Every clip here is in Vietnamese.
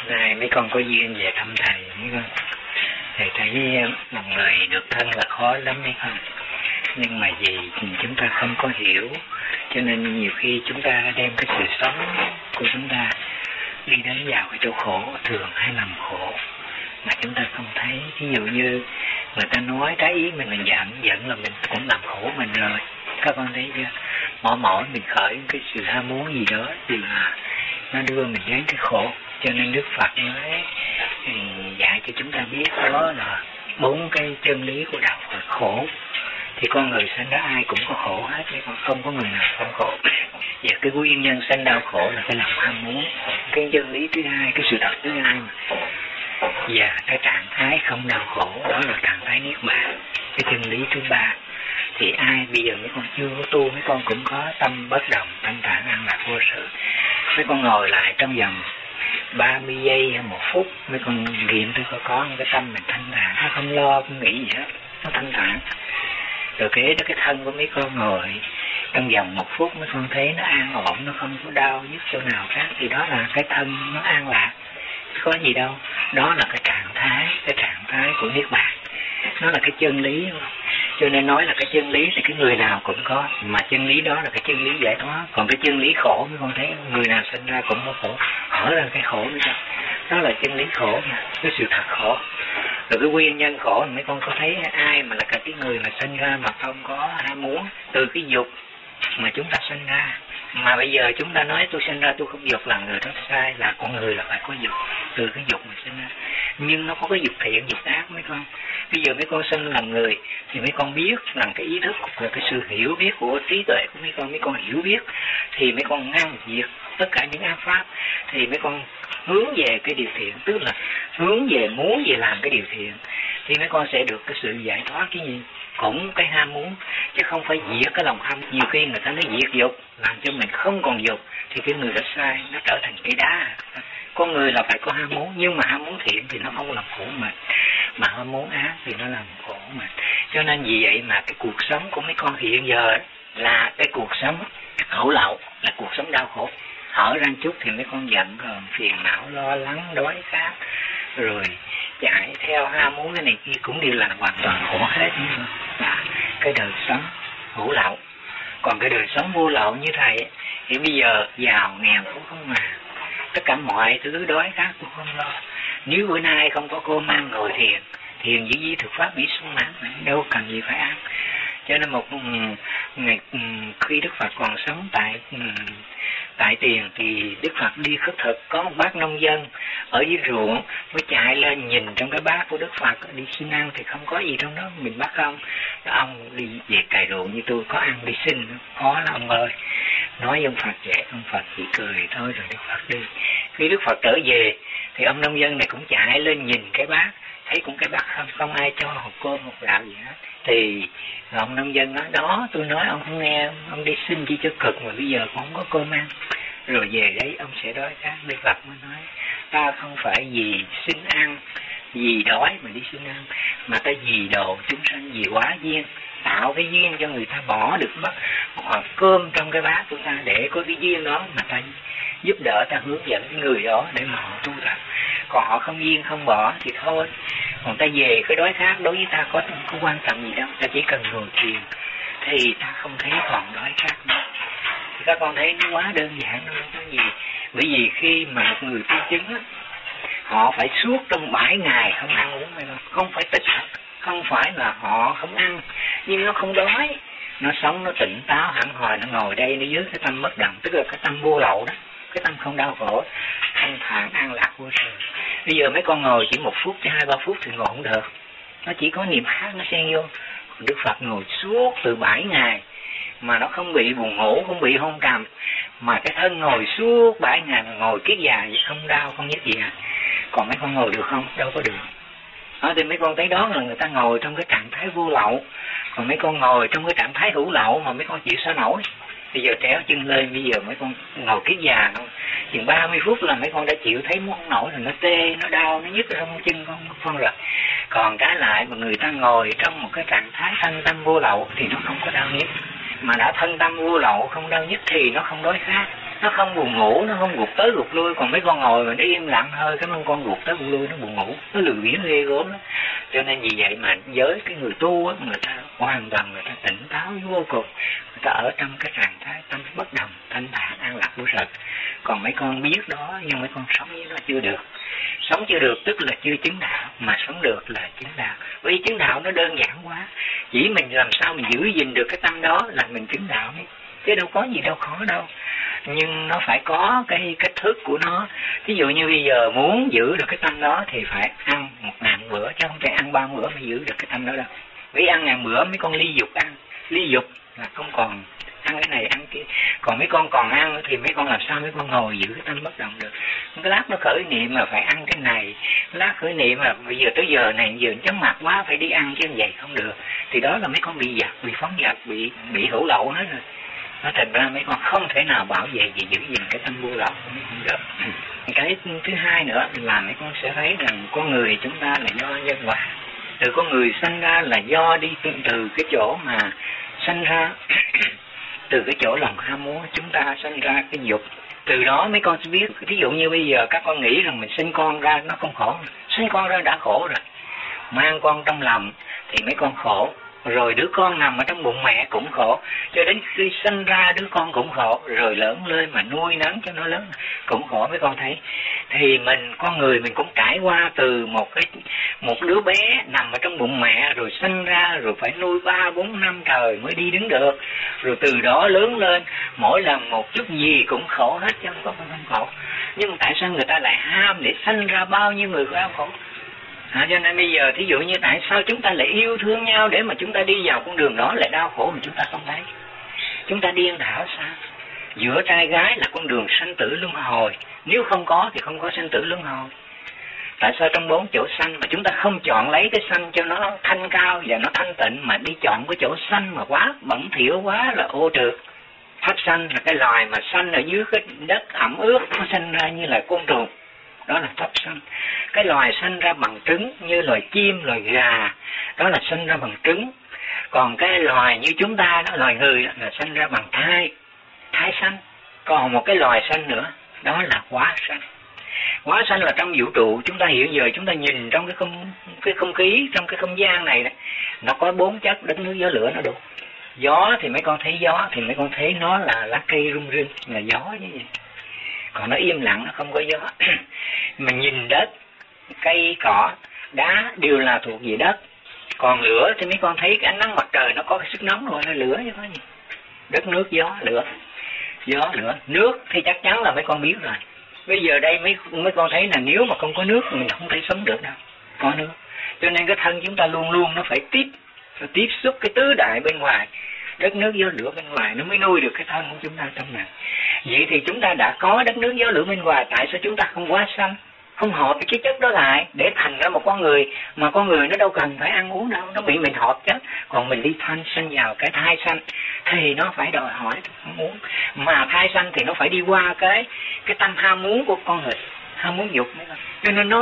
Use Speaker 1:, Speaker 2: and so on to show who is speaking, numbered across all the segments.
Speaker 1: Này mấy con có duyên về thăm thầy mấy con. Thầy thấy một người được thân là khó lắm mấy con. Nhưng mà vì chúng ta không có hiểu, cho nên nhiều khi chúng ta đem cái sự sống của chúng ta đi đến vào cái chỗ khổ, thường hay làm khổ mà chúng ta không thấy. Ví dụ như người ta nói trái ý mình giận là mình cũng làm khổ mình rồi. Các con thấy chưa? Mỗi mình khởi cái sự ham muốn gì đó thì là nó đưa mình đến cái khổ. Cho nên Đức Phật nói dạy cho chúng ta biết đó là 4 cái chân lý của đạo Phật khổ. Thì con người sinh ra ai cũng có khổ hết, nhưng không có người nào không khổ. Và cái nguyên nhân sanh đau khổ là cái lòng ham muốn. Cái chân lý thứ hai, cái sự thật thứ hai mà. Và cái trạng thái không đau khổ, đó là trạng thái niết bàn. Cái chân lý thứ ba. Thì ai bây giờ mấy con chưa có tu, mấy con cũng có tâm bất động, tâm thản an lạc vô sự. Mấy con ngồi lại trong vòng 30 giây hay 1 phút, mấy con nghiệm tôi có một cái tâm mình thanh thản, nó không lo, không nghĩ gì hết, nó thanh thản. Rồi cái thân của mấy con ngồi trong vòng 1 phút mấy con thấy nó an ổn, nó không có đau nhức chỗ nào khác, thì đó là cái thân nó an lạc, có gì đâu. Đó là cái trạng thái của niết bàn, nó là cái chân lý. Cho nên nói là cái chân lý thì cái người nào cũng có, mà chân lý đó là cái chân lý giải thoát. Còn cái chân lý khổ mấy con thấy người nào sinh ra cũng có khổ, hở ra cái khổ nữa sao? Đó là chân lý khổ mà, cái sự thật khổ. Rồi cái nguyên nhân khổ mấy con có thấy ai mà là cả cái người mà sinh ra mà không có ham muốn, từ cái dục mà chúng ta sinh ra. Mà bây giờ chúng ta nói tôi sinh ra tôi không dục là người đó sai, là con người là phải có dục, từ cái dục mà sinh ra. Nhưng nó có cái dục thiện, dục ác mấy con. Bây giờ mấy con sinh làm người thì mấy con biết rằng cái ý thức và cái sự hiểu biết của trí tuệ của mấy con hiểu biết thì mấy con ngăn diệt tất cả những ác pháp, thì mấy con hướng về cái điều thiện, tức là hướng về muốn về làm cái điều thiện, thì mấy con sẽ được cái sự giải thoát. Cái gì cũng cái ham muốn, chứ không phải diệt cái lòng ham. Nhiều khi người ta nói diệt dục làm cho mình không còn dục thì cái người đó sai, nó trở thành cái đá. Con người là phải có ham muốn, nhưng mà ham muốn thiện thì nó không làm khổ mình, mà ham muốn ác thì nó làm khổ mình. Cho nên vì vậy mà cái cuộc sống của mấy con hiện giờ là cái cuộc sống hữu lậu, là cuộc sống đau khổ. Hở ra chút thì mấy con giận hờn, phiền não, lo lắng, đói khát, rồi chạy theo ham muốn cái này kia cũng đều là hoàn toàn khổ hết. Là cái đời sống hữu lậu. Còn cái đời sống vô lậu như thầy thì bây giờ giàu nghèo cũng không mà, tất cả mọi thứ đói khát cũng không lo. Nếu bữa nay không có cô mang ngồi thiền giữ di thực pháp bị sung mãn, đâu cần gì phải ăn. Cho nên một ngày khi Đức Phật còn sống tại Tiền thì Đức Phật đi khất thực, có một bác nông dân ở dưới ruộng mới chạy lên nhìn trong cái bát của Đức Phật đi xin ăn thì không có gì trong đó, mình bắt không. Ông đi về cày ruộng như tôi có ăn đi xin, khó lắm ông ơi. Nói với ông Phật vậy, ông Phật chỉ cười thôi rồi Đức Phật đi. Khi Đức Phật trở về thì ông nông dân này cũng chạy lên nhìn cái bát, thấy cũng cái bát không ai cho hộp cơm hộp gạo gì hết. Thì ông nông dân nói đó, tôi nói ông không nghe, ông đi xin chi cho cực mà bây giờ cũng không có cơm ăn. Rồi về đấy ông sẽ đói khát. Đức Phật mới nói ta không phải vì xin ăn, vì đói mà đi xin ăn, mà ta vì độ chúng sanh, vì quá duyên, tạo cái duyên cho người ta bỏ được mất hoặc cơm trong cái bát của ta, để có cái duyên đó mà ta giúp đỡ, ta hướng dẫn người đó để mà họ tu tập. Còn họ không duyên không bỏ thì thôi. Còn ta về cái đói khát đối với ta có quan trọng gì đâu, ta chỉ cần ngồi thiền thì ta không thấy còn đói khát nữa. Thì các con thấy nó quá đơn giản, nó không có gì. Bởi vì khi mà một người tu chứng á, họ phải suốt trong 7 ngày không ăn uống, không phải tịch, không phải là họ không ăn, nhưng nó không đói, nó sống, nó tỉnh táo hẳn hồi, nó ngồi đây nó dưới cái tâm bất động, tức là cái tâm vô lậu đó, cái tâm không đau khổ, thanh thản an lạc vô sự. Bây giờ mấy con ngồi chỉ 1 phút chứ 2-3 phút thì ngồi không được, nó chỉ có niệm hát nó xen vô. Còn Đức Phật ngồi suốt từ 7 ngày mà nó không bị buồn ngủ, không bị hôn trầm, mà cái thân ngồi suốt 7 ngày mà ngồi kiết già vậy, không đau không nhức gì hết. Còn mấy con ngồi được không? Đâu có được. Đó, thì mấy con thấy đó là người ta ngồi trong cái trạng thái vô lậu, còn mấy con ngồi trong cái trạng thái hữu lậu mà mấy con chịu sao nổi. Bây giờ tréo chân lên, bây giờ mấy con ngồi kiết già thôi, chừng 30 phút là mấy con đã chịu thấy muốn không nổi, là nó tê, nó đau, nó nhức ở trong chân con rồi. Còn trái lại mà người ta ngồi trong một cái trạng thái thân tâm vô lậu thì nó không có đau nhức. Mà đã thân tâm vô lậu không đau nhức thì nó không đói khát. Nó không buồn ngủ, nó không gục tới gục lui. Còn mấy con ngồi mà nó im lặng hơi, cái con gục tới gục lui, nó buồn ngủ, nó lười biếng ghê gớm lắm. Cho nên vì vậy mà với cái người tu á, người ta hoàn toàn người ta tỉnh táo vô cùng, người ta ở trong cái trạng thái tâm bất động, thanh thản, an lạc vô sự. Còn mấy con biết đó, nhưng mấy con sống với nó chưa được. Sống chưa được tức là chưa chứng đạo, mà sống được là chứng đạo. Vì chứng đạo nó đơn giản quá, chỉ mình làm sao mình giữ gìn được cái tâm đó là mình chứng đạo ấy. Chứ đâu có gì đâu khó đâu. Nhưng nó phải có cái cách thức của nó. Ví dụ như bây giờ muốn giữ được cái tâm đó thì phải ăn 1000 bữa, chứ không phải ăn 3 bữa mới giữ được cái tâm đó đâu. Vì ăn 1000 bữa mấy con ly dục ăn, ly dục là không còn ăn cái này ăn kia. Còn mấy con còn ăn thì mấy con làm sao mấy con ngồi giữ cái tâm bất động được. Cái lát nó khởi niệm mà phải ăn cái này, lát khởi niệm mà bây giờ tới giờ này giờ chóng mặt quá phải đi ăn chứ vậy không được. Thì đó là mấy con bị giặc, bị phóng dật, bị hữu lậu hết rồi. Nó thành ra mấy con không thể nào bảo vệ gì giữ gìn cái tâm vô lậu của mấy con được. Cái thứ hai nữa là mấy con sẽ thấy rằng con người chúng ta là do nhân quả. Từ con người sanh ra là do đi từ cái chỗ mà sanh ra từ cái chỗ lòng ham muốn chúng ta sanh ra cái dục. Từ đó mấy con sẽ biết, ví dụ như bây giờ các con nghĩ rằng mình sinh con ra nó không khổ, sinh con ra đã khổ rồi, mang con trong lòng thì mấy con khổ, rồi đứa con nằm ở trong bụng mẹ cũng khổ, cho đến khi sinh ra đứa con cũng khổ, rồi lớn lên mà nuôi nấng cho nó lớn cũng khổ. Mấy con thấy thì mình con người mình cũng trải qua từ một đứa bé nằm ở trong bụng mẹ rồi sinh ra, rồi phải nuôi 3-4 năm trời mới đi đứng được, rồi từ đó lớn lên mỗi lần một chút gì cũng khổ hết chứ không có không khổ. Nhưng tại sao người ta lại ham để sinh ra bao nhiêu người đau khổ? Cho nên bây giờ thí dụ như tại sao chúng ta lại yêu thương nhau để mà chúng ta đi vào con đường đó lại đau khổ mà chúng ta không thấy? Chúng ta điên đảo sao? Giữa trai gái là con đường sanh tử luân hồi, nếu không có thì không có sanh tử luân hồi. Tại sao trong 4 chỗ sanh mà chúng ta không chọn lấy cái sanh cho nó thanh cao và nó thanh tịnh, mà đi chọn cái chỗ sanh mà quá bẩn thỉu, quá là ô trượt? Tháp sanh là cái loài mà sanh ở dưới cái đất ẩm ướt, nó sanh ra như là côn trùng, đó là tháp sanh. Cái loài sanh ra bằng trứng như loài chim, loài gà, đó là sanh ra bằng trứng. Còn cái loài như chúng ta đó, loài người đó, là sanh ra bằng thai sanh. Còn một cái loài sanh nữa, đó là hóa sanh. Hóa sanh là trong vũ trụ, chúng ta hiện giờ chúng ta nhìn trong cái không khí, trong cái không gian này đó, nó có 4 chất đất nước gió lửa nó đủ. Gió thì mấy con thấy gió thì mấy con thấy nó là lá cây rung rinh, là gió như vậy. Còn nó im lặng, nó không có gió. Mà nhìn đất, cây cỏ, đá đều là thuộc về đất. Còn lửa thì mấy con thấy cái ánh nắng mặt trời nó có cái sức nóng rồi, nó lửa chứ có gì. Đất nước gió lửa. Gió lửa, nước thì chắc chắn là mấy con biết rồi. Bây giờ đây mấy con thấy là nếu mà không có nước mình không thể sống được đâu. Có nước. Cho nên cái thân chúng ta luôn luôn nó phải tiếp xúc cái tứ đại bên ngoài, đất nước gió lửa bên ngoài, nó mới nuôi được cái thân của chúng ta trong này. Vậy thì chúng ta đã có đất nước gió lửa bên ngoài, tại sao chúng ta không hóa sanh, không hợp cái chất đó lại để thành ra một con người? Mà con người nó đâu cần phải ăn uống đâu, nó bị mình hợp chất. Còn mình đi sanh vào cái thai sanh thì nó phải đòi hỏi ăn uống, mà thai sanh thì nó phải đi qua cái tâm ham muốn của con người, ham muốn dục. Cho nên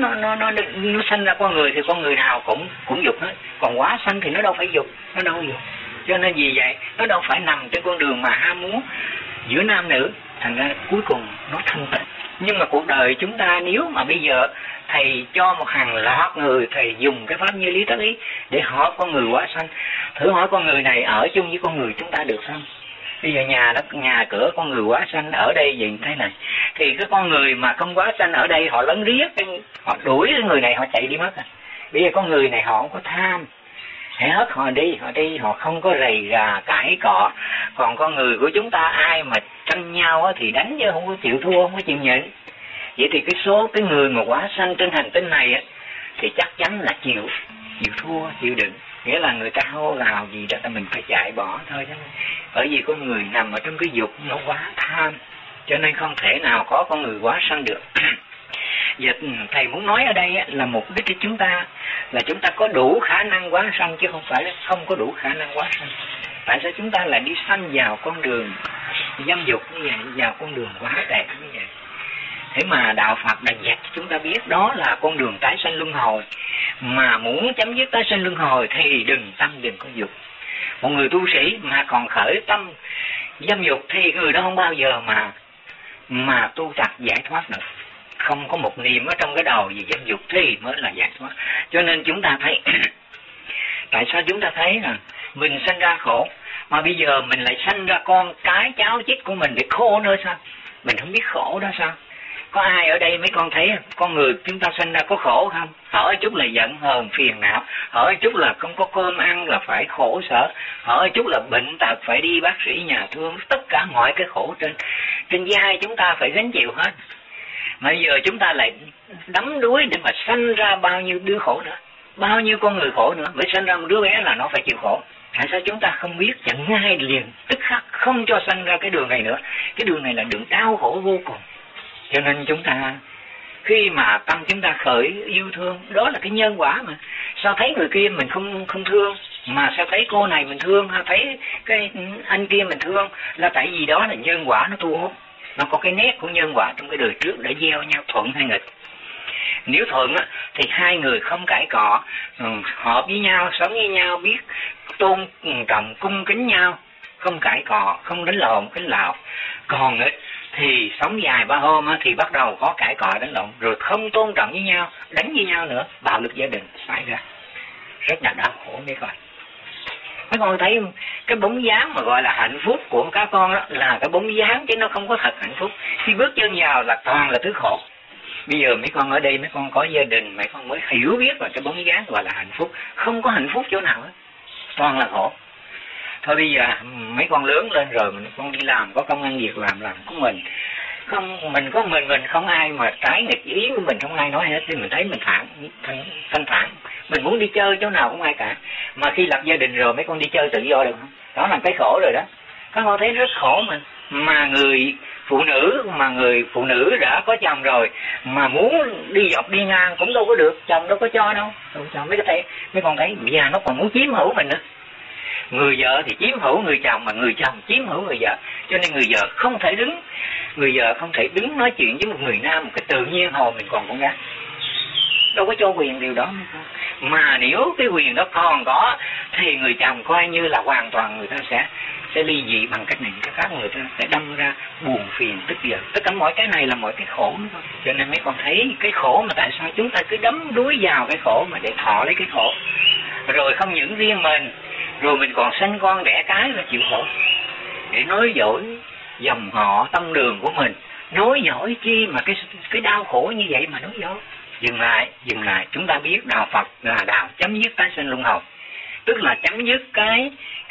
Speaker 1: nó sanh ra con người thì con người nào cũng dục hết. Còn hóa sanh thì nó đâu phải dục, nó đâu dục. Cho nên vì vậy nó đâu phải nằm trên con đường mà ham muốn giữa nam nữ, thành ra cuối cùng nó thanh tịnh. Nhưng mà cuộc đời chúng ta nếu mà bây giờ thầy cho một hàng loạt người, thầy dùng cái pháp như lý tác ý để hỏi con người hóa sanh, thử hỏi con người này ở chung với con người chúng ta được không? Bây giờ nhà cửa con người hóa sanh ở đây gì thế này, thì cái con người mà không hóa sanh ở đây họ lấn riết, họ đuổi cái người này họ chạy đi mất. Bây giờ con người này họ không có tham, hãy hất họ đi, họ không có rầy gà cãi cọ. Còn con người của chúng ta ai mà tranh nhau thì đánh chứ không có chịu thua, không có chịu nhịn. Vậy thì cái số cái người mà hóa sanh trên hành tinh này thì chắc chắn là chịu thua, chịu đựng. Nghĩa là người ta hô gào gì đó là mình phải chạy bỏ thôi. Bởi vì con người nằm ở trong cái dục nó quá tham, cho nên không thể nào có con người hóa sanh được. Giờ thầy muốn nói ở đây là mục đích của chúng ta là chúng ta có đủ khả năng hóa sanh, chứ không phải là không có đủ khả năng hóa sanh. Tại sao chúng ta lại đi sanh vào con đường dâm dục như vậy, vào con đường quá đẹp như vậy? Thế mà đạo Phật đã dạy cho chúng ta biết đó là con đường tái sanh luân hồi. Mà muốn chấm dứt tái sanh luân hồi thì đừng có dục. Một người tu sĩ mà còn khởi tâm dâm dục thì người đó không bao giờ mà mà tu tập giải thoát được. Không có một niệm ở trong cái đầu gì danh dục thì mới là giải thoát. Cho nên chúng ta thấy tại sao chúng ta thấy là mình sanh ra khổ, mà bây giờ mình lại sanh ra con cái cháu chít của mình để khổ nữa sao? Mình không biết khổ đó sao? Có ai ở đây mấy con thấy con người chúng ta sanh ra có khổ không? Hỏi chút là giận hờn phiền não, hỏi chút là không có cơm ăn là phải khổ sở, hỏi chút là bệnh tật phải đi bác sĩ nhà thương, tất cả mọi cái khổ trên vai chúng ta phải gánh chịu hết. Mà bây giờ chúng ta lại đắm đuối để mà sanh ra bao nhiêu đứa khổ nữa, bao nhiêu con người khổ nữa, mới sanh ra một đứa bé là nó phải chịu khổ. Tại sao chúng ta không biết chẳng ngay liền tức khắc không cho sanh ra cái đường này nữa? Cái đường này là đường đau khổ vô cùng. Cho nên chúng ta khi mà tâm chúng ta khởi yêu thương, đó là cái nhân quả mà. Sao thấy người kia mình không thương, mà sao thấy cô này mình thương, hay thấy cái anh kia mình thương, là tại vì đó là nhân quả nó thu hút. Nó có cái nét của nhân quả trong cái đời trước đã gieo nhau thuận hay nghịch. Nếu thuận á, thì hai người không cãi cọ, hợp với nhau, sống với nhau, biết tôn trọng cung kính nhau, không cãi cọ, không đánh lộn đánh lạo. Còn nghịch thì sống dài 3 hôm á, thì bắt đầu có cãi cọ đánh lộn, rồi không tôn trọng với nhau, đánh với nhau nữa, bạo lực gia đình xảy ra. Rất là đau khổ mấy con. Mấy con thấy cái bóng dáng mà gọi là hạnh phúc của các con đó là cái bóng dáng chứ nó không có thật hạnh phúc. Khi bước chân vào là toàn là thứ khổ. Bây giờ mấy con ở đây mấy con có gia đình, mấy con mới hiểu biết là cái bóng dáng gọi là hạnh phúc. Không có hạnh phúc chỗ nào hết, toàn là khổ. Thôi bây giờ mấy con lớn lên rồi, mình con đi làm có công ăn việc làm của mình. Không, mình có mình không ai mà trái nghịch ý của mình, không ai nói hết, thì mình thấy mình thanh thản. Mình muốn đi chơi chỗ nào không ai cả. Mà khi lập gia đình rồi mấy con đi chơi tự do được không? Đó là cái khổ rồi đó. Các con thấy rất khổ mà người phụ nữ đã có chồng rồi mà muốn đi dọc đi ngang cũng đâu có được, chồng đâu có cho đâu. Mấy con thấy già nó còn muốn chiếm hữu mình nữa. Người vợ thì chiếm hữu người chồng, mà người chồng chiếm hữu người vợ. Cho nên người vợ không thể đứng nói chuyện với một người nam một cái tự nhiên hồi mình còn con gái. Đâu có cho quyền điều đó. Mà nếu cái quyền đó còn có thì người chồng coi như là hoàn toàn người ta sẽ ly dị bằng cách này, cái khác người ta sẽ đâm ra buồn phiền tức giận. Tất cả mọi cái này là mọi cái khổ nữa. Cho nên mấy con thấy cái khổ mà tại sao chúng ta cứ đắm đuối vào cái khổ mà để thọ lấy cái khổ. Rồi không những riêng mình, rồi mình còn sanh con đẻ cái là chịu khổ. Để nói dối dòng họ tông đường của mình, nói dối chi mà cái đau khổ như vậy mà nói dối. Dừng lại, chúng ta biết đạo Phật là đạo chấm dứt tái sinh luân hồi, tức là chấm dứt cái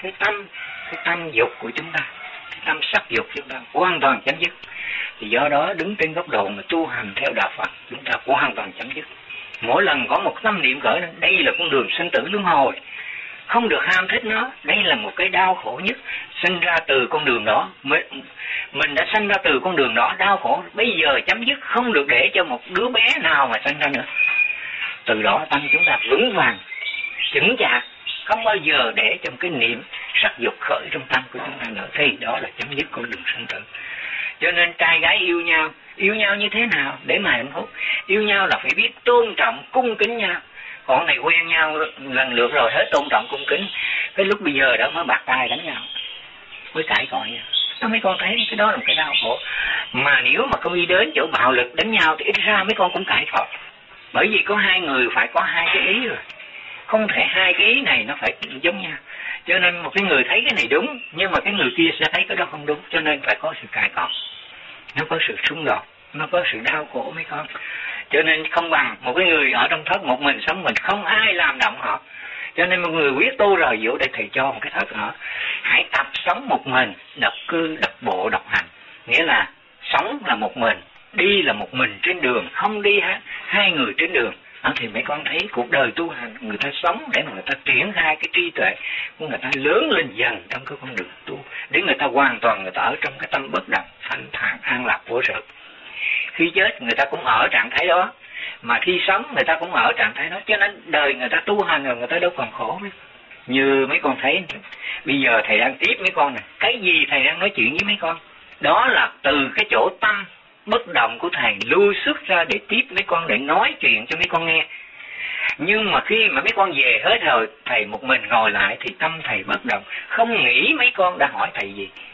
Speaker 1: tâm dục của chúng ta, cái tâm sắc dục chúng ta hoàn toàn chấm dứt. Thì do đó đứng trên góc độ mà tu hành theo đạo Phật, chúng ta hoàn toàn chấm dứt. Mỗi lần có một tâm niệm khởi lên, đây là con đường sinh tử luân hồi, không được ham thích nó, đây là một cái đau khổ nhất. Sinh ra từ con đường đó, mình đã sinh ra từ con đường đó, đau khổ, bây giờ chấm dứt, không được để cho một đứa bé nào mà sinh ra nữa. Từ đó tâm chúng ta vững vàng, chững chạc, không bao giờ để trong cái niệm sắc dục khởi trong tâm của chúng ta nữa, thì đó là chấm dứt con đường sinh tử. Cho nên trai gái yêu nhau như thế nào để mà hạnh phúc? Yêu nhau là phải biết tôn trọng, cung kính nhau. Còn này quen nhau lần lượt rồi hết tôn trọng cung kính, cái lúc bây giờ đó mới bạc tay đánh nhau, mới cãi cọ nhau. Mấy con thấy cái đó là một cái đau khổ. Mà nếu mà con đi đến chỗ bạo lực đánh nhau thì ít ra mấy con cũng cãi cọ. Bởi vì có hai người phải có hai cái ý rồi, không thể hai cái ý này nó phải giống nhau. Cho nên một cái người thấy cái này đúng, nhưng mà cái người kia sẽ thấy cái đó không đúng, cho nên phải có sự cãi cọ. Nó có sự xung đột, nó có sự đau khổ mấy con. Cho nên không bằng một cái người ở trong thất một mình sống mình, không ai làm động họ. Cho nên một người quyết tu rồi, dụ để thầy cho một cái thất họ, hãy tập sống một mình, độc cư, độc bộ, độc hành. Nghĩa là sống là một mình, đi là một mình trên đường, không đi hai người trên đường. Thì mấy con thấy cuộc đời tu hành, người ta sống để mà người ta triển khai cái trí tuệ của người ta lớn lên dần trong cái con đường tu, để người ta hoàn toàn người ta ở trong cái tâm bất động, thanh thản, an lạc vô sự. Khi chết người ta cũng ở trạng thái đó, mà khi sống người ta cũng ở trạng thái đó. Cho nên đời người ta tu hành rồi người ta đâu còn khổ nữa. Như mấy con thấy bây giờ thầy đang tiếp mấy con này, cái gì thầy đang nói chuyện với mấy con, đó là từ cái chỗ tâm bất động của thầy lưu xuất ra để tiếp mấy con, để nói chuyện cho mấy con nghe. Nhưng mà khi mà mấy con về hết rồi, thầy một mình ngồi lại thì tâm thầy bất động, không nghĩ mấy con đã hỏi thầy gì,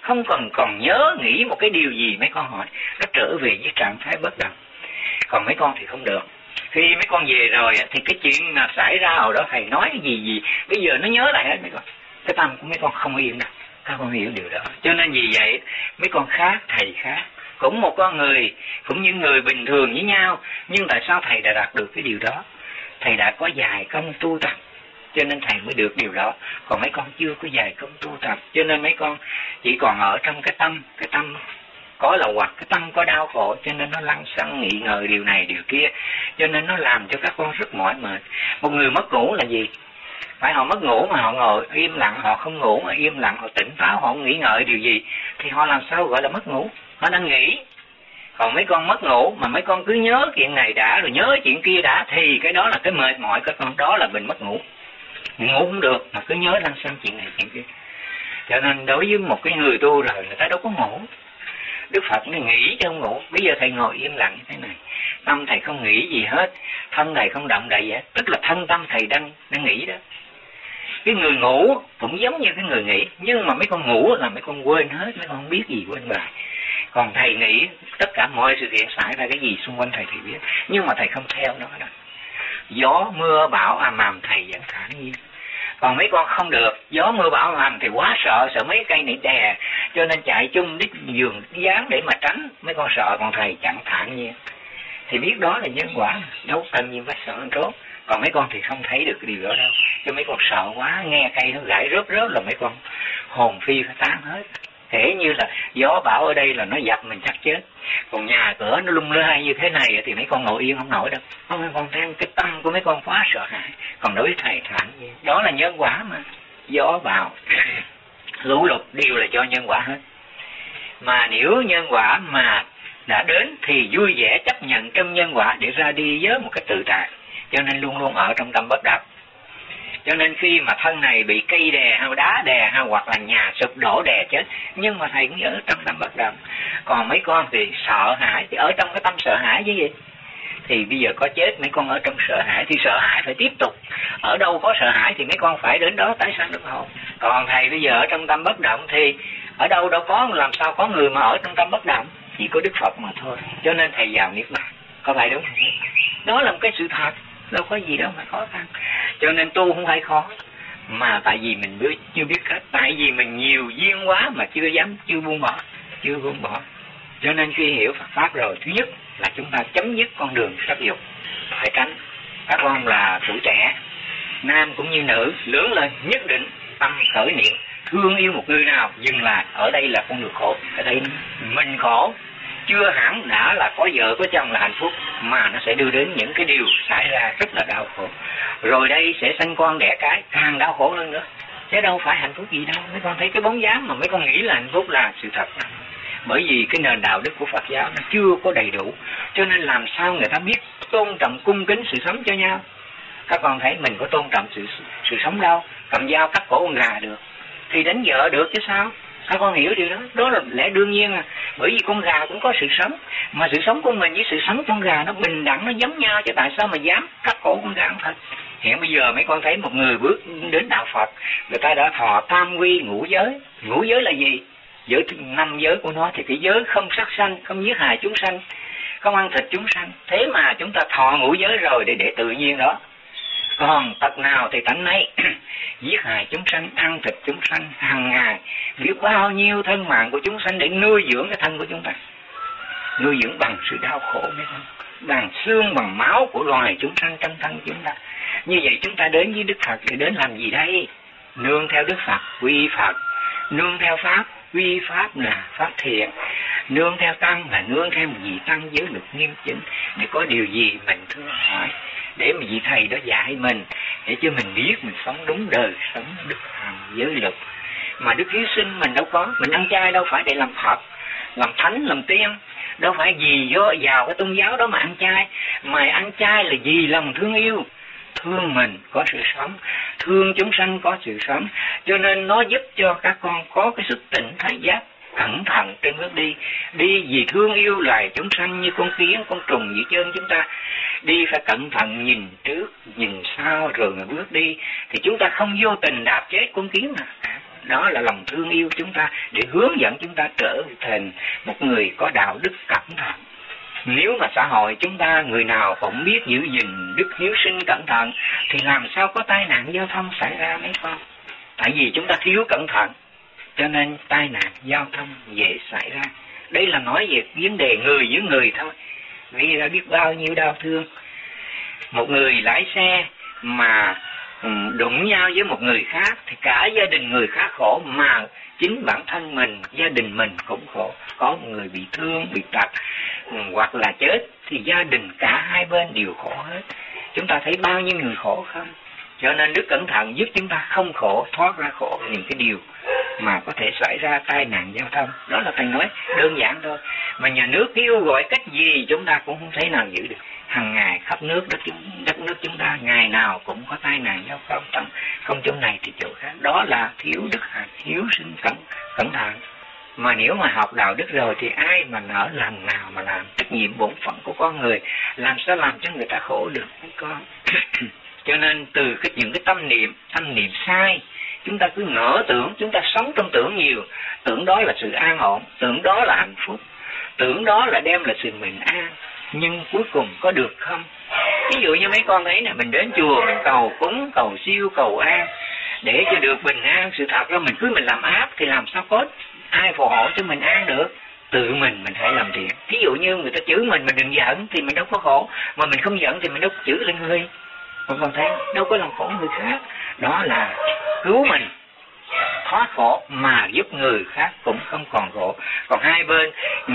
Speaker 1: không còn nhớ nghĩ một cái điều gì mấy con hỏi, nó trở về với trạng thái bất động. Còn mấy con thì không được. Khi mấy con về rồi thì cái chuyện mà xảy ra hồi đó thầy nói cái gì bây giờ nó nhớ lại hết mấy con. Cái tâm của mấy con không yên đâu, các con hiểu điều đó. Cho nên vì vậy mấy con khác, thầy khác, cũng một con người, cũng như người bình thường với nhau. Nhưng tại sao thầy đã đạt được cái điều đó? Thầy đã có dài công tu tập, cho nên thầy mới được điều đó. Còn mấy con chưa có dài công tu tập, cho nên mấy con chỉ còn ở trong cái tâm có lầu hoặc, cái tâm có đau khổ, cho nên nó lăng xăng nghĩ ngợi điều này điều kia, cho nên nó làm cho các con rất mỏi mệt. Một người mất ngủ là gì? Phải họ mất ngủ mà họ ngồi im lặng, họ không ngủ mà im lặng, họ tỉnh táo, họ không nghĩ ngợi điều gì, thì họ làm sao gọi là mất ngủ? Họ đang nghĩ. Còn mấy con mất ngủ mà mấy con cứ nhớ chuyện này đã, rồi nhớ chuyện kia đã, thì cái đó là cái mệt mỏi các con, đó là mình mất ngủ. Ngủ không được mà cứ nhớ lăng xăng chuyện này chuyện kia. Cho nên đối với một cái người tu rồi, người ta đâu có ngủ. Đức Phật nó nghĩ chứ không ngủ. Bây giờ thầy ngồi im lặng như thế này, tâm thầy không nghĩ gì hết, thân thầy không động đậy gì hết, tức là thân tâm thầy đang nghĩ đó. Cái người ngủ cũng giống như cái người nghĩ, nhưng mà mấy con ngủ là mấy con quên hết, mấy con không biết gì, quên bài. Còn thầy nghĩ tất cả mọi sự kiện xảy ra cái gì xung quanh thầy biết, nhưng mà thầy không theo nó đâu. Gió mưa bão ầm ầm thầy vẫn thản nhiên. Còn mấy con không được, gió mưa bão làm thì quá sợ mấy cây này đè, cho nên chạy chung đít giường dáng để mà tránh. Mấy con sợ, còn thầy chẳng thản nhiên. Thì biết đó là nhân quả, đâu cần gì phải sợ ăn trốn. Còn mấy con thì không thấy được cái điều đó đâu, cho mấy con sợ quá, nghe cây nó gãy rớt là mấy con hồn phi phải tán hết. Thế như là gió bão ở đây là nó dập mình chắc chết. Còn nhà cửa nó lung lay như thế này thì mấy con ngồi yên không nổi đâu. Mấy con thấy cái tâm của mấy con quá sợ hãi. Còn đối với thầy thản nhiên, đó là nhân quả mà. Gió bão lũ lụt đều là do nhân quả hết. Mà nếu nhân quả mà đã đến thì vui vẻ chấp nhận trong nhân quả để ra đi với một cái tự tại. Cho nên luôn luôn ở trong tâm bất động. Cho nên khi mà thân này bị cây đè hay đá đè hay hoặc là nhà sụp đổ đè chết, nhưng mà thầy cũng ở trong tâm bất động. Còn mấy con thì sợ hãi, thì ở trong cái tâm sợ hãi chứ gì. Thì bây giờ có chết mấy con ở trong sợ hãi, thì sợ hãi phải tiếp tục. Ở đâu có sợ hãi thì mấy con phải đến đó tái sanh luân hồi. Còn thầy bây giờ ở trong tâm bất động thì ở đâu có, làm sao có người mà ở trong tâm bất động, chỉ có Đức Phật mà thôi. Cho nên thầy vào niết bàn, có phải đúng không? Đó là một cái sự thật, đâu có gì đâu mà khó khăn. Cho nên tu không phải khó, mà tại vì mình chưa biết cách, tại vì mình nhiều duyên quá mà chưa buông bỏ. Cho nên khi hiểu Phật pháp rồi, thứ nhất là chúng ta chấm dứt con đường sắc dục, phải tránh. Các con là tuổi trẻ, nam cũng như nữ, lớn lên nhất định tâm khởi niệm thương yêu một người nào, dừng lại ở đây là con đường khổ. Ở đây mình khổ, chưa hẳn đã là có vợ có chồng là hạnh phúc, mà nó sẽ đưa đến những cái điều xảy ra rất là đau khổ. Rồi đây sẽ sanh con đẻ cái, càng đau khổ hơn nữa, chứ đâu phải hạnh phúc gì đâu. Mấy con thấy cái bóng dáng mà mấy con nghĩ là hạnh phúc là sự thật. Bởi vì cái nền đạo đức của Phật giáo nó chưa có đầy đủ, cho nên làm sao người ta biết tôn trọng cung kính sự sống cho nhau. Các con thấy mình có tôn trọng sự sống đâu, cầm dao cắt cổ con gà được thì đánh vợ được chứ sao. Các con hiểu điều đó, đó là lẽ đương nhiên à. Bởi vì con gà cũng có sự sống, mà sự sống của mình với sự sống con gà nó bình đẳng, nó giống nhau, chứ tại sao mà dám cắt cổ con gà không thật. Hiện bây giờ mấy con thấy một người bước đến đạo Phật, người ta đã thọ tam quy ngũ giới. Ngũ giới là gì? Giới 5 giới của nó thì cái giới không sát sanh, không giết hại chúng sanh, không ăn thịt chúng sanh. Thế mà chúng ta thọ ngũ giới rồi để tự nhiên đó. Còn tật nào thì tánh nấy giết hại chúng sanh, ăn thịt chúng sanh hàng ngày, biết bao nhiêu thân mạng của chúng sanh để nuôi dưỡng cái thân của chúng ta, nuôi dưỡng bằng sự đau khổ, bằng xương bằng máu của loài chúng sanh trong thân chúng ta. Như vậy chúng ta đến với Đức Phật thì đến làm gì đây? Nương theo Đức Phật quy Phật, nương theo Pháp quy Pháp là Pháp thiện, nương theo Tăng là nương theo một vị Tăng giới luật nghiêm chỉnh. Để có điều gì mình thưa hỏi, để mà vị thầy đó dạy mình, để cho mình biết mình sống đúng đời sống đức hạnh giới luật. Mà đức hiếu sinh mình đâu có, mình ăn chay đâu phải để làm Phật, làm thánh, làm tiên, đâu phải vì do vào cái tôn giáo đó mà ăn chay. Mà ăn chay là vì lòng thương yêu, thương mình có sự sống, thương chúng sanh có sự sống. Cho nên nó giúp cho các con có cái sức tỉnh thái giác, cẩn thận trên bước đi. Đi vì thương yêu loài chúng sanh như con kiến, con trùng dưới chân chúng ta. Đi phải cẩn thận, nhìn trước, nhìn sau rồi mà bước đi. Thì chúng ta không vô tình đạp chết con kiến mà. Đó là lòng thương yêu chúng ta để hướng dẫn chúng ta trở thành một người có đạo đức cẩn thận. Nếu mà xã hội chúng ta người nào cũng biết giữ gìn đức hiếu sinh cẩn thận thì làm sao có tai nạn giao thông xảy ra mấy con? Tại vì chúng ta thiếu cẩn thận cho nên tai nạn giao thông dễ xảy ra. Đây là nói về vấn đề người với người thôi. Vì đã biết bao nhiêu đau thương. Một người lái xe mà đụng nhau với một người khác thì cả gia đình người khác khổ, mà chính bản thân mình, gia đình mình cũng khổ. Có một người bị thương, bị tật hoặc là chết thì gia đình cả hai bên đều khổ hết. Chúng ta thấy bao nhiêu người khổ không? Cho nên đức cẩn thận giúp chúng ta không khổ, thoát ra khổ những cái điều mà có thể xảy ra tai nạn giao thông. Đó là Thầy nói đơn giản thôi. Mà nhà nước kêu gọi cách gì chúng ta cũng không thể nào giữ được. Hằng ngày khắp đất nước chúng ta ngày nào cũng có tai nạn giao thông, không chỗ này thì chỗ khác. Đó là thiếu đức hạnh, hiếu sinh cẩn thận. Mà nếu mà học đạo đức rồi thì ai mà nỡ lần nào mà làm trách nhiệm bổn phận của con người, làm sao làm cho người ta khổ được mấy con? Cho nên từ những cái tâm niệm sai, chúng ta cứ ngỡ tưởng, chúng ta sống trong tưởng nhiều, tưởng đó là sự an ổn, tưởng đó là hạnh phúc, tưởng đó là đem lại sự bình an, nhưng cuối cùng có được không? Ví dụ như mấy con thấy nè, mình đến chùa mình cầu cúng, cầu siêu, cầu an để cho được bình an. Sự thật ra mình làm ác thì làm sao có ai phù hộ cho mình an được? Tự mình hãy làm thiện. Ví dụ như người ta chửi mình đừng giận thì mình đâu có khổ, mà mình không giận thì mình đâu có chửi lên người. Con thấy đâu có làm khổ người khác. Đó là cứu mình thoát khổ mà giúp người khác cũng không còn khổ. Còn hai bên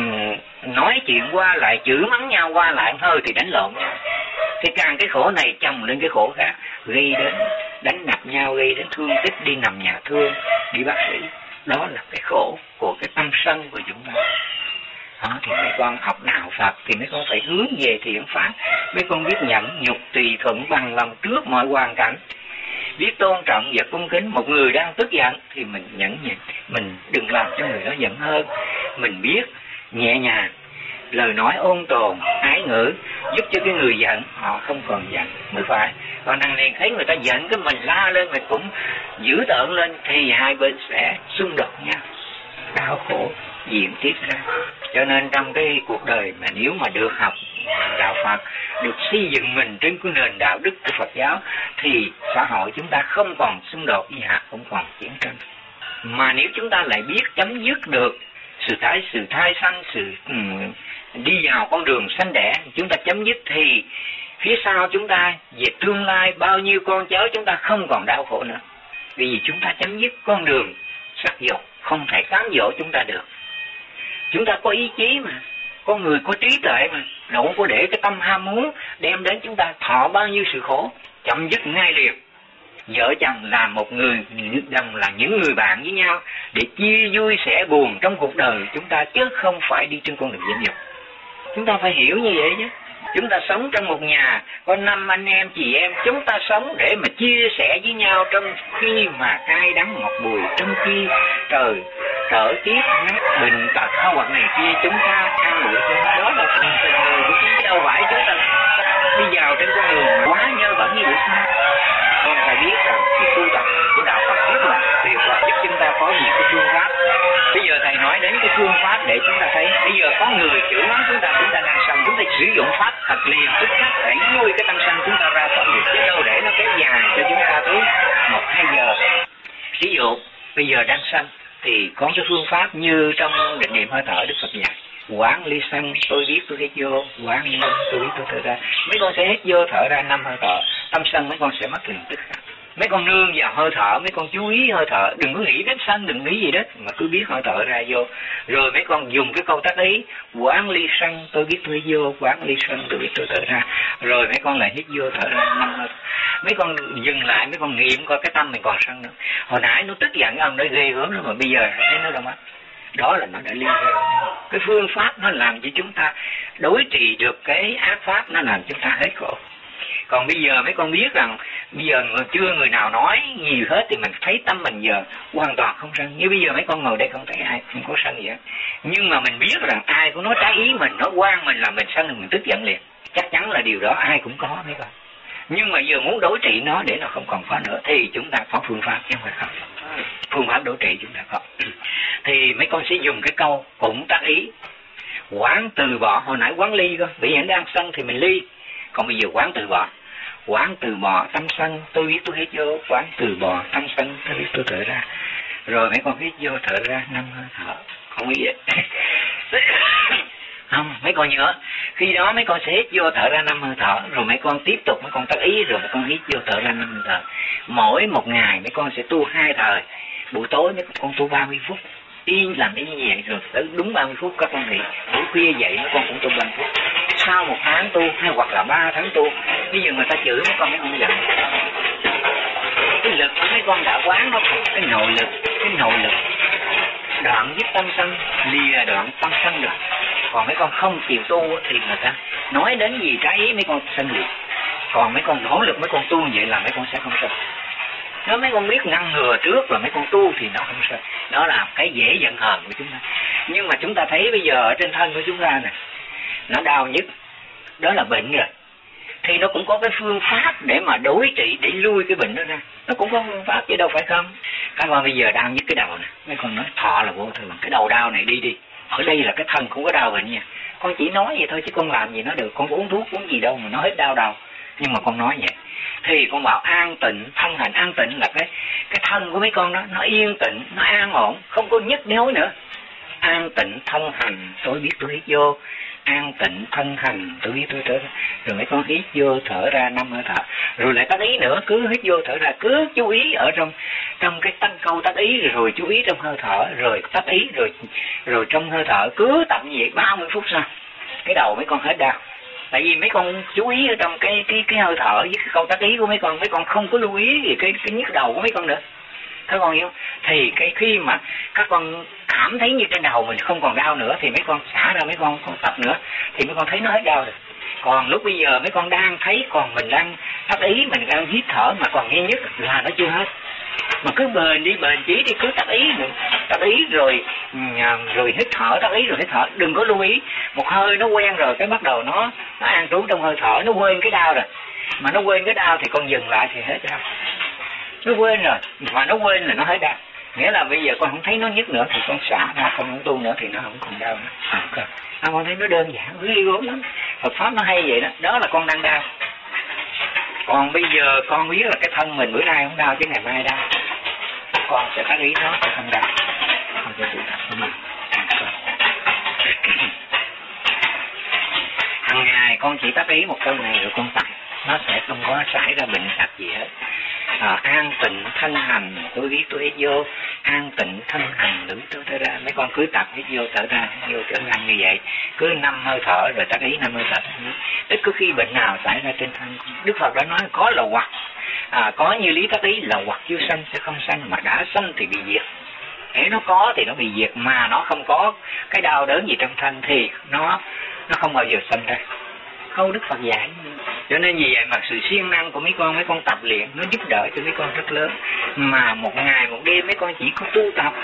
Speaker 1: nói chuyện qua lại, chửi mắng nhau qua lại hơi thì đánh lộn nhau, thì càng cái khổ này chồng lên cái khổ khác, gây đến đánh đập nhau, gây đến thương tích, đi nằm nhà thương, đi bác sĩ. Đó là cái khổ của cái tâm sân của chúng ta. Đó, thì mấy con học đạo Phật thì mấy con phải hướng về thiện pháp. Mấy con biết nhẫn nhục tùy thuận bằng lòng trước mọi hoàn cảnh, biết tôn trọng và cung kính. Một người đang tức giận thì mình nhẫn nhịn, mình đừng làm cho người đó giận hơn. Mình biết nhẹ nhàng, lời nói ôn tồn, ái ngữ, giúp cho cái người giận họ không còn giận mới phải. Còn đằng này thấy người ta giận cái mình la lên, mình cũng dữ tợn lên thì hai bên sẽ xung đột nhau, đau khổ diễn tiếp ra. Cho nên trong cái cuộc đời mà nếu mà được học đạo Phật, được xây dựng mình trên cái nền đạo đức của Phật giáo thì xã hội chúng ta không còn xung đột gì hả, không còn chiến tranh. Mà nếu chúng ta lại biết chấm dứt được sự thai sanh, sự đi vào con đường sanh đẻ, chúng ta chấm dứt thì phía sau chúng ta về tương lai bao nhiêu con cháu chúng ta không còn đau khổ nữa. Vì chúng ta chấm dứt con đường sắc dục, không thể cám dỗ chúng ta được. Chúng ta có ý chí mà, con người có trí tuệ mà, đâu có để cái tâm ham muốn đem đến chúng ta thọ bao nhiêu sự khổ. Chấm dứt ngay liền. Vợ chồng là một người đồng, là những người bạn với nhau để chia vui sẻ buồn trong cuộc đời chúng ta, chứ không phải đi trên con đường danh dục. Chúng ta phải hiểu như vậy chứ. Chúng ta sống trong một nhà có 5 anh em chị em, chúng ta sống để mà chia sẻ với nhau trong khi mà cay đắng ngọt bùi, trong khi trời trở tiết nát bệnh tật hoặc này kia, chúng ta an ủi chúng. Đó là phần tình người của chúng ta. Đâu phải chúng ta đi vào trên con đường quá nhơ bẩn như vậy sao? Con phải biết rằng cái tu tập của đạo Phật rất là tuyệt vời, giúp chúng ta có nhiều cái phương pháp. Bây giờ thầy nói đến cái phương pháp để chúng ta thấy. Bây giờ có người chửi mắng chúng ta đang sân, chúng ta sử dụng pháp thật liền tức khắc để nuôi cái tâm sân chúng ta ra khỏi được, chứ đâu để nó kéo dài cho chúng ta tới 1-2 giờ. Ví dụ bây giờ đang sân thì có cái phương pháp như trong định niệm hơi thở Đức Phật dạy: quán ly sân, tôi biết tôi hít vô, quán ly tôi biết tôi thở ra. Mấy con sẽ hít vô thở ra 5 hơi thở, tâm sân mấy con sẽ mất liền tức khắc. Mấy con nương vào hơi thở, mấy con chú ý hơi thở, đừng có nghĩ đến sân, đừng nghĩ gì đó, mà cứ biết hơi thở ra vô. Rồi mấy con dùng cái câu tác ý: quán ly sân, tôi biết tôi vô, quán ly sân, tôi biết tôi thở ra. Rồi mấy con lại hít vô thở ra 5 hơi. Mấy con dừng lại, mấy con nghiệm coi cái tâm mình còn sân nữa. Hồi nãy nó tức giận ông, nó ghê gớm lắm, mà bây giờ thấy nó đâu mất. Đó là nó đã liên hệ. Cái phương pháp nó làm cho chúng ta đối trị được cái ác pháp, nó làm chúng ta hết khổ. Còn bây giờ mấy con biết rằng bây giờ chưa người nào nói nhiều hết thì mình thấy tâm mình giờ hoàn toàn không sân. Như bây giờ mấy con ngồi đây không thấy ai không có sân gì hết. Nhưng mà mình biết rằng ai cũng nói trái ý mình, nói quan mình là mình sân thì mình tức giận liền. Chắc chắn là điều đó ai cũng có mấy con. Nhưng mà giờ muốn đối trị nó để nó không còn có nữa thì chúng ta có phương pháp chứ không phải không. phương pháp đối trị chúng ta có. Thì mấy con sẽ dùng cái câu cũng tác ý, quán từ bỏ. Hồi nãy quán ly cơ, bị hiện đang sân thì mình ly, còn bây giờ quán từ bỏ. Quán từ bỏ tâm sân, tôi biết tôi hít vô. Quán từ bỏ tâm sân, tôi biết tôi thở ra. Rồi mấy con hít vô thở ra 5 hơi thở. Không nghĩ vậy. Không, mấy con nhớ, khi đó mấy con sẽ hít vô thở ra 5 hơi thở, rồi mấy con tiếp tục mấy con tác ý, rồi mấy con hít vô thở ra 5 hơi thở. Mỗi một ngày mấy con sẽ tu 2 thời. Buổi tối mấy con tu 30 phút. Yên làm cái như vậy, rồi tới đúng 30 phút các con nghỉ. Buổi khuya dậy mấy con cũng tu 30 phút. Sau 1 tháng tu hay hoặc là 3 tháng tu, bây giờ người ta chửi mấy con mấy con giận. Cái lực của mấy con đã quán nó còn cái nội lực đoạn dứt tâm sân, lìa đoạn tâm sân được. Còn mấy con không chịu tu thì người ta nói đến gì trái ý mấy con sân liền. Còn mấy con nỗ lực mấy con tu vậy là mấy con sẽ không sân. Nếu mấy con biết ngăn ngừa trước rồi mấy con tu thì nó không sân. Đó là cái dễ giận hờn của chúng ta. Nhưng mà chúng ta thấy bây giờ ở trên thân của chúng ta này, nó đau nhất, đó là bệnh rồi. Thì nó cũng có cái phương pháp để mà đối trị, để lui cái bệnh đó ra. Nó cũng có phương pháp chứ đâu phải không. Các bạn bây giờ đau nhất cái đầu nè, mấy con nói thọ là vô thường, cái đầu đau này đi. Ở đây là cái thân không có đau bệnh nha. Con chỉ nói vậy thôi chứ con làm gì nó được. Con uống thuốc uống gì đâu mà nó hết đau đầu. Nhưng mà con nói vậy. Thì con bảo an tịnh, thân hành. An tịnh là cái thân của mấy con đó, nó yên tịnh, nó an ổn, không có nhức nhối nữa. An tịnh thân hành, tôi biết tôi hít vô. An tịnh thân hành, tôi biết tôi thở ra. Rồi mấy con hít vô thở ra 5 hơi thở. Rồi lại tác ý nữa, cứ hít vô thở ra, cứ chú ý ở trong cái tăng câu tác ý, rồi chú ý trong hơi thở, rồi tác ý, rồi trong hơi thở, cứ tập như vậy 30 phút sau. Cái đầu mấy con hết đau. Tại vì mấy con chú ý ở trong cái hơi thở với cái câu tác ý của mấy con không có lưu ý gì cái nhức đầu của mấy con nữa. Các con hiểu? Thì cái khi mà các con cảm thấy như trên đầu mình không còn đau nữa thì mấy con xả ra mấy con tập nữa thì mấy con thấy nó hết đau rồi. Còn lúc bây giờ mấy con đang thấy còn mình đang tác ý, mình đang hít thở mà còn nghe nhức là nó chưa hết. Mà cứ bền chí thì cứ tác ý rồi hít thở, tác ý rồi hít thở, đừng có lưu ý. Một hơi nó quen rồi cái bắt đầu nó an trú trong hơi thở, nó quên cái đau rồi. Mà nó quên cái đau thì con dừng lại thì hết đau. Nó quên rồi, mà nó quên là nó hết đau. Nghĩa là bây giờ con không thấy nó nhức nữa thì con xả ra, con không tu nữa thì nó không còn đau nữa. Con thấy nó đơn giản, ghê gớm lắm. Phật pháp nó hay vậy đó, đó là con đang đau. Còn bây giờ con biết là cái thân mình bữa nay không đau chứ ngày mai đau, con sẽ tác ý nó sẽ không đau. Con sẽ tự tập của mình. Hằng ngày con chỉ tác ý một câu này rồi con tập, nó sẽ không có xảy ra bệnh tật gì hết. An tịnh thân hành, tôi biết tôi hít vô. An tịnh thân hành, tôi thở ra. Mấy con cứ tập hít vô thở ra, hít vô thở ra như vậy, cứ 5 hơi thở rồi tác ý 5 hơi thở. Ít có khi bệnh nào xảy ra trên thân. Đức Phật đã nói có là hoặc, có như lý tác ý là hoặc chưa sanh sẽ không sanh, mà đã sanh thì bị diệt. Nếu nó có thì nó bị diệt, mà nó không có cái đau đớn gì trong thân thì nó không bao giờ sanh ra. Câu Đức Phật dạy. Cho nên vì vậy mà sự siêng năng của mấy con tập luyện nó giúp đỡ cho mấy con rất lớn. Mà một ngày một đêm mấy con chỉ có tu tập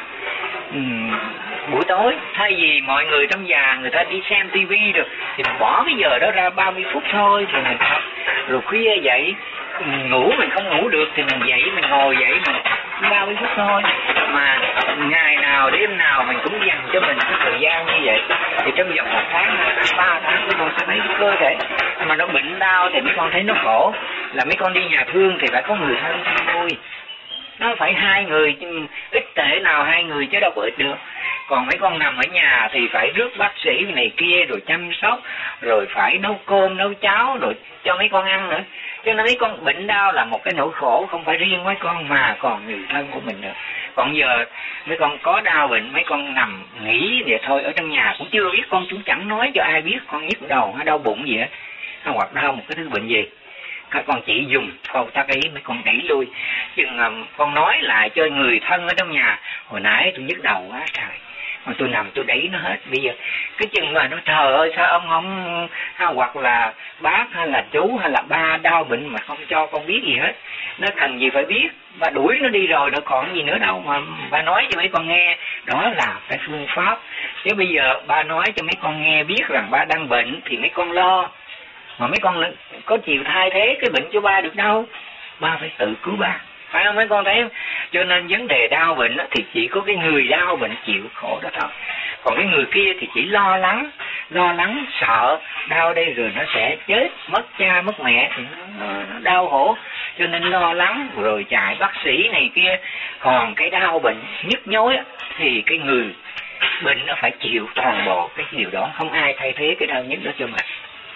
Speaker 1: buổi tối, thay vì mọi người trong nhà người ta đi xem tivi được thì mình bỏ cái giờ đó ra 30 phút thôi thì mình tập. Rồi khuya dậy ngủ mình không ngủ được thì mình dậy, mình ngồi dậy mình 30 phút thôi. Mà ngày nào đêm nào mình cũng dành cho mình cái thời gian như vậy thì trong vòng 1 tháng 3 tháng mấy con sẽ thấy cái cơ thể mà nó bệnh đau thì mấy con thấy nó khổ. Là mấy con đi nhà thương thì phải có người thân vui, nó phải 2 người, ít tệ nào 2 người chứ đâu có ít được. Còn mấy con nằm ở nhà thì phải rước bác sĩ này kia rồi chăm sóc, rồi phải nấu cơm nấu cháo rồi cho mấy con ăn nữa. Cho nên mấy con bệnh đau là một cái nỗi khổ không phải riêng mấy con mà còn người thân của mình nữa. Còn giờ mấy con có đau bệnh mấy con nằm nghỉ vậy thôi, ở trong nhà cũng chưa biết, con cũng chẳng nói cho ai biết con nhức đầu hay đau bụng gì hết, hoặc đau một cái thứ bệnh gì. Các con chỉ dùng câu tác ý mấy con đẩy lui. Chừng con nói lại cho người thân ở trong nhà, hồi nãy tôi nhức đầu quá trời, mà tôi nằm tôi đẩy nó hết. Bây giờ cái chừng mà nó trời ơi sao ông không, hoặc là bác hay là chú hay là ba đau bệnh mà không cho con biết gì hết. Nó cần gì phải biết, bà đuổi nó đi rồi nó còn gì nữa đâu mà bà nói cho mấy con nghe. Đó là cái phương pháp. Chứ bây giờ ba nói cho mấy con nghe biết rằng ba đang bệnh thì mấy con lo, mà mấy con có chịu thay thế cái bệnh cho ba được đâu. Ba phải tự cứu ba. phải không mấy con thấy không? Cho nên vấn đề đau bệnh thì chỉ có cái người đau bệnh chịu khổ đó thôi, còn cái người kia thì chỉ lo lắng sợ đau đây rồi nó sẽ chết, mất cha mất mẹ thì nó đau khổ, cho nên lo lắng rồi chạy bác sĩ này kia. Còn cái đau bệnh nhức nhối thì cái người bệnh nó phải chịu toàn bộ cái điều đó, không ai thay thế cái đau nhức đó cho mình.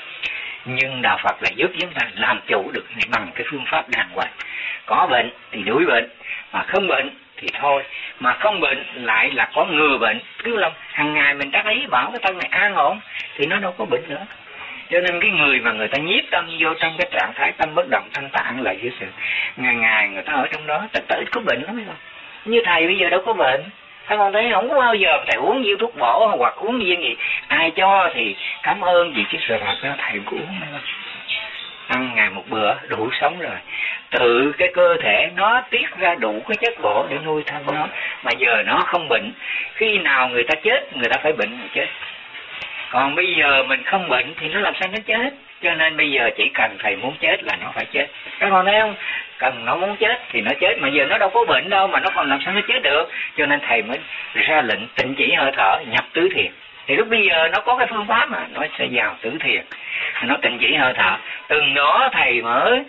Speaker 1: Nhưng đạo Phật là giúp chúng ta làm chủ được này bằng cái phương pháp đàng hoàng. Có bệnh thì đuổi bệnh, mà không bệnh thì thôi. Mà không bệnh lại là có ngừa bệnh. Cứ là hàng ngày mình tác ý bảo cái thân này an ổn thì nó đâu có bệnh nữa. Cho nên cái người mà người ta nhiếp tâm vô trong cái trạng thái tâm bất động thanh tạng là dưới sự ngày người ta ở trong đó, ta ít có bệnh lắm. Như thầy bây giờ đâu có bệnh, thầy còn thấy không có bao giờ thầy uống viên thuốc bổ hoặc uống viên gì ai cho thì cảm ơn gì chứ rồi là thầy cũng uống hay không? Ăn ngày một bữa đủ sống rồi, tự cái cơ thể nó tiết ra đủ cái chất bổ để nuôi thân nó, mà giờ nó không bệnh. Khi nào người ta chết người ta phải bệnh người chết, còn bây giờ mình không bệnh thì nó làm sao nó chết. Cho nên bây giờ chỉ cần thầy muốn chết là nó phải chết. Các con thấy không? Cần nó muốn chết thì nó chết, mà giờ nó đâu có bệnh đâu mà nó còn làm sao nó chết được. Cho nên thầy mới ra lệnh tịnh chỉ hơi thở, nhập tứ thiền. Thì lúc bây giờ nó có cái phương pháp mà nó sẽ vào tứ thiền, nó tịnh chỉ hơi thở. Từng đó thầy mới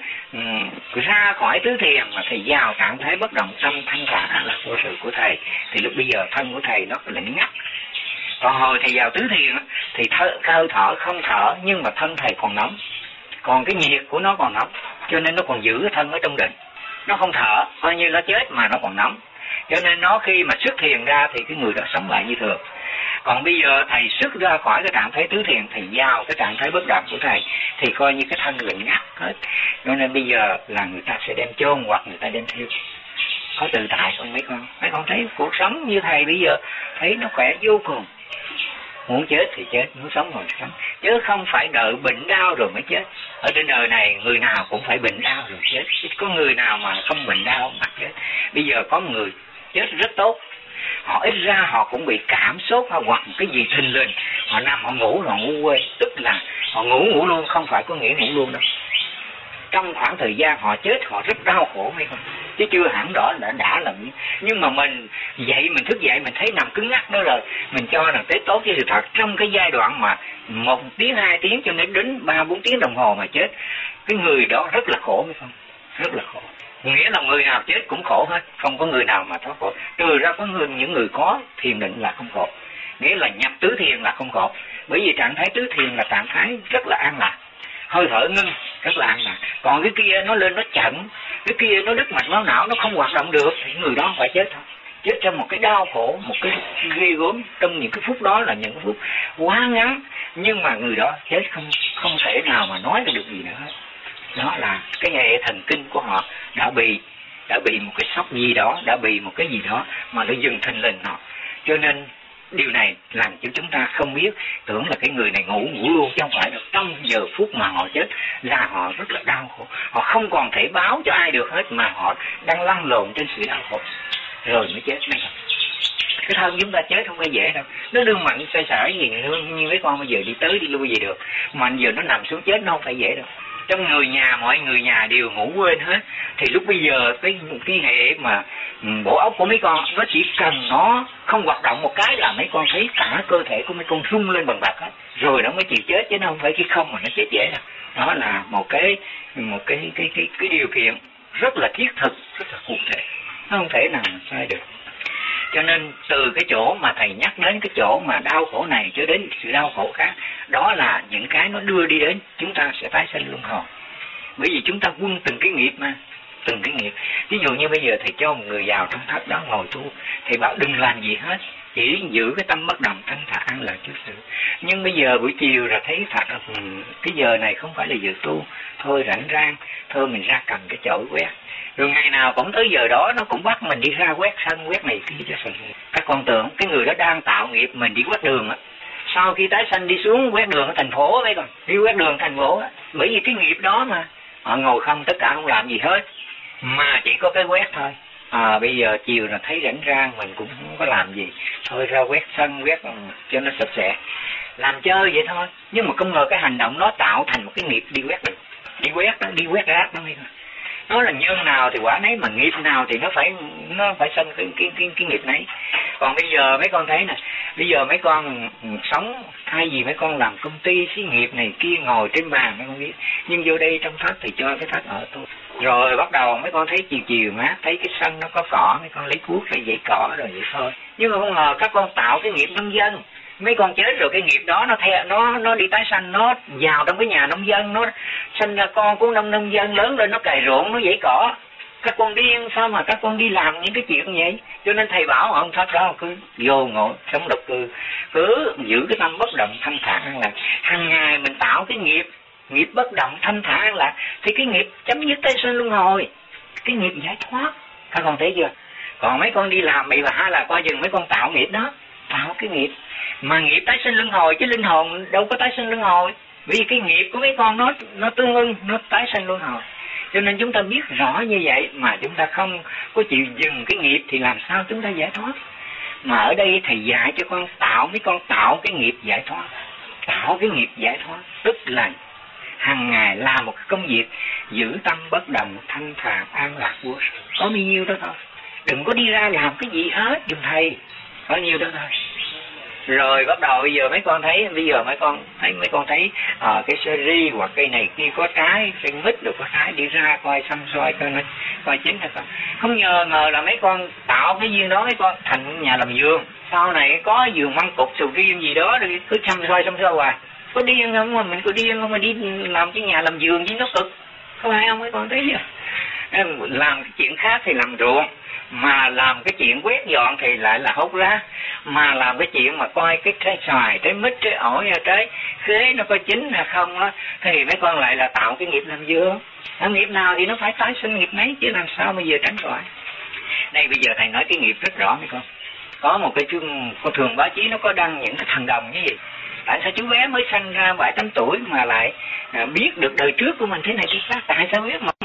Speaker 1: ra khỏi tứ thiền mà thầy vào trạng thái bất động tâm thanh thản là vô sự của thầy. Thì lúc bây giờ thân của thầy nó lạnh ngắt. Còn hồi thầy vào tứ thiền thì hơi thở không thở, nhưng mà thân thầy còn nóng, còn cái nhiệt của nó còn nóng, cho nên nó còn giữ cái thân ở trong định. Nó không thở, coi như nó chết mà nó còn nóng, cho nên nó khi mà xuất thiền ra thì cái người đó sống lại như thường. Còn bây giờ thầy xuất ra khỏi cái trạng thái tứ thiền, thầy vào cái trạng thái bất động của thầy thì coi như cái thân lạnh ngắt hết. Cho nên bây giờ là người ta sẽ đem chôn hoặc người ta đem thiêu. Có tự tại không mấy con? Mấy con thấy cuộc sống như thầy bây giờ thấy nó khỏe vô cùng. Muốn chết thì chết, muốn sống rồi sống, chứ không phải đợi bệnh đau rồi mới chết. Ở trên đời này người nào cũng phải bệnh đau rồi chết, chứ có người nào mà không bệnh đau mà chết. Bây giờ có người chết rất tốt, họ ít ra họ cũng bị cảm sốt hoặc cái gì thình lình, họ nằm họ ngủ quên, tức là họ ngủ luôn, không phải có nghĩa ngủ luôn đâu. Trong khoảng thời gian họ chết họ rất đau khổ hay không, chứ chưa hẳn đó đã là. Nhưng mà mình dậy, mình thức dậy mình thấy nằm cứng ngắc đó rồi, mình cho là tế tốt với sự thật. Trong cái giai đoạn mà 1 tiếng 2 tiếng cho đến 3-4 tiếng đồng hồ mà chết, cái người đó rất là khổ hay không? Rất là khổ. Nghĩa là người nào chết cũng khổ hết, không có người nào mà thoát khổ. Trừ ra có những người có thiền định là không khổ, nghĩa là nhập tứ thiền là không khổ. Bởi vì trạng thái tứ thiền là trạng thái rất là an lạc, hơi thở ngưng, rất là an lạc. Còn cái kia nó lên nó chậm, cái kia nó đứt mạch máu não, nó không hoạt động được thì người đó phải chết thôi. Chết trong một cái đau khổ, một cái ghê gớm. Trong những cái phút đó là những cái phút quá ngắn, nhưng mà người đó chết không thể nào mà nói được gì nữa hết. Đó là cái hệ thần kinh của họ đã bị một cái sốc gì đó, đã bị một cái gì đó mà nó dừng thình lình họ. Cho nên điều này làm cho chúng ta không biết, tưởng là cái người này ngủ luôn, chứ không phải đâu. Trong giờ phút mà họ chết là họ rất là đau khổ, họ không còn thể báo cho ai được hết, mà họ đang lăn lộn trên sự đau khổ rồi mới chết. Cái thân chúng ta chết không phải dễ đâu, nó đương mạnh xoay sở gì như mấy con bây giờ đi tới đi lui gì được, mà giờ nó nằm xuống chết nó không phải dễ đâu. Trong người nhà, mọi người nhà đều ngủ quên hết, thì lúc bây giờ cái hệ mà bộ óc của mấy con nó chỉ cần nó không hoạt động một cái là mấy con thấy cả cơ thể của mấy con rung lên bằng bạc hết, rồi nó mới chịu chết, chứ nó không phải khi không mà nó chết dễ đâu. Đó là một cái điều kiện rất là thiết thực, rất là cụ thể, nó không thể nào mà sai được. Cho nên từ cái chỗ mà thầy nhắc đến cái chỗ mà đau khổ này cho đến sự đau khổ khác, đó là những cái nó đưa đi đến chúng ta sẽ tái sinh luân hồi. Bởi vì chúng ta quân từng cái nghiệp mà, từng cái nghiệp. Ví dụ như bây giờ thầy cho một người vào trong thất đó ngồi tu, thầy bảo đừng làm gì hết, chỉ giữ cái tâm bất động thanh thản là trước sự. Nhưng bây giờ buổi chiều là thấy thật là cái giờ này không phải là giờ tu, thôi rảnh rang, thôi mình ra cầm cái chổi quét. Rồi ngày nào cũng tới giờ đó nó cũng bắt mình đi ra quét sân, quét này kia cho sạch. Các con tưởng cái người đó đang tạo nghiệp mình đi quét đường á, sau khi tái sanh đi xuống quét đường ở thành phố đấy, còn đi quét đường thành phố á, bởi vì cái nghiệp đó mà họ ngồi không, tất cả không làm gì hết, mà chỉ có cái quét thôi. Bây giờ chiều là thấy rảnh rang mình cũng không có làm gì, thôi ra quét sân, quét cho nó sạch sẽ, làm chơi vậy thôi. Nhưng mà không ngờ cái hành động nó tạo thành một cái nghiệp đi quét đường, đi quét đó, đi quét rác đó. Nó là nhân nào thì quả nấy, mà nghiệp nào thì nó phải sanh cái nghiệp nấy. Còn bây giờ mấy con thấy nè, bây giờ mấy con sống thay vì mấy con làm công ty xí nghiệp này kia ngồi trên bàn mấy con biết, nhưng vô đây trong thất thì cho cái thất ở thôi. Rồi bắt đầu mấy con thấy chiều mát, thấy cái sân nó có cỏ, mấy con lấy cuốc phải dãy cỏ rồi vậy thôi. Nhưng mà không ngờ các con tạo cái nghiệp nông dân, mấy con chết rồi cái nghiệp đó nó đi tái sanh, nó vào trong cái nhà nông dân, nó sinh ra con của nông dân, lớn lên nó cày ruộng, nó dãy cỏ. Các con điên sao mà các con đi làm những cái chuyện vậy? Cho nên thầy bảo ông thất đó cứ vô ngồi sống độc cư, cứ giữ cái tâm bất động thanh thản an lạc. Hàng ngày mình tạo cái nghiệp bất động thanh thản an lạc thì cái nghiệp chấm dứt tái sinh luân hồi, cái nghiệp giải thoát. Các con thấy chưa? Còn mấy con đi làm bậy bạ là coi chừng mấy con tạo nghiệp đó, tạo cái nghiệp mà nghiệp tái sinh luân hồi, chứ linh hồn đâu có tái sinh luân hồi. Vì cái nghiệp của mấy con nó tương ưng, nó tái sinh luân hồi. Cho nên chúng ta biết rõ như vậy mà chúng ta không có chịu dừng cái nghiệp thì làm sao chúng ta giải thoát. Mà ở đây thầy dạy cho con tạo, mấy con tạo cái nghiệp giải thoát. Tạo cái nghiệp giải thoát tức là hàng ngày làm một cái công việc giữ tâm bất động thanh thản an lạc vô sự. Có bao nhiêu đó thôi. Đừng có đi ra làm cái gì hết dùm thầy. Có nhiêu đó thôi. Rồi bắt đầu bây giờ mấy con thấy cái sơ ri hoặc cây này kia có trái, cây mít được có trái, đi ra coi xăm soi coi chín hay không. Không ngờ là mấy con tạo cái duyên đó, mấy con thành nhà làm vườn. Sau này có vườn măng cục sầu riêng gì đó rồi cứ xăm soi hoài. Có điên không mà mình có điên không mà đi làm cái nhà làm vườn chứ nó cực. Có phải không mấy con thấy chưa? Làm cái chuyện khác thì làm ruộng, mà làm cái chuyện quét dọn thì lại là hút rác, mà làm cái chuyện mà coi cái trái xoài, trái mít, trái ổi, trái khế nó có chín hay không á, thì mấy con lại là tạo cái nghiệp làm vườn. Nghiệp nào thì nó phải tái sinh nghiệp nấy, chứ làm sao bây giờ tránh khỏi. Đây bây giờ thầy nói cái nghiệp rất rõ mấy con. Có một cái con thường báo chí nó có đăng những cái thằng đồng như vậy. Tại sao chú bé mới sanh ra 7-8 tuổi mà lại biết được đời trước của mình thế này thế khác? Tại sao biết mà